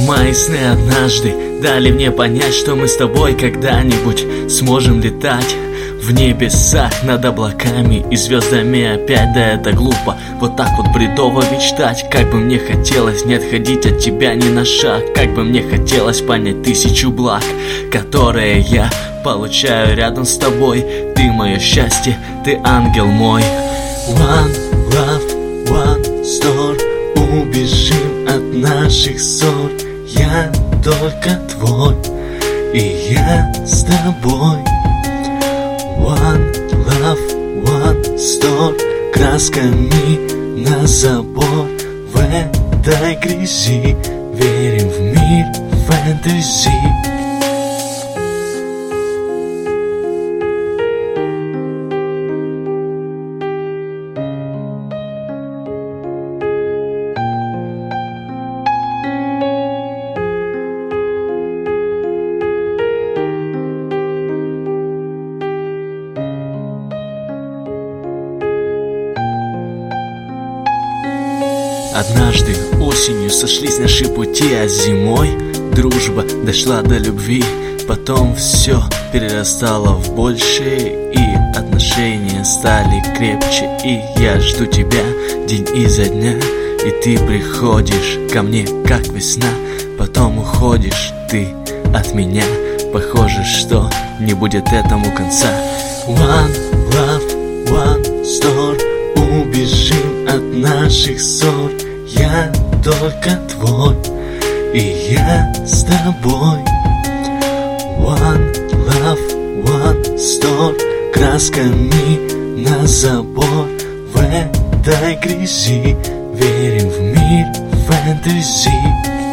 Мои сны однажды дали мне понять, что мы с тобой когда-нибудь сможем летать в небесах над облаками и звездами опять. Да это глупо, вот так вот бредово мечтать. Как бы мне хотелось не отходить от тебя ни на шаг. Как бы мне хотелось понять 1000 благ, которые я получаю рядом с тобой. Ты мое счастье, ты ангел мой. One love, one store. Убежим от наших ссор. Я только твой, и я с тобой. One love, one store. Красками на забор. В этой грязи верим в мир фэнтези. Однажды осенью сошлись наши пути, а зимой дружба дошла до любви. Потом все перерастало в большее, и отношения стали крепче. И я жду тебя день изо дня, и ты приходишь ко мне, как весна. Потом уходишь ты от меня, похоже, что не будет этому конца. One love, one store. Убежим от наших ссор. Я только твой, и я с тобой. One love, one store. Красками на забор. В этой грязи верим в мир фэнтези.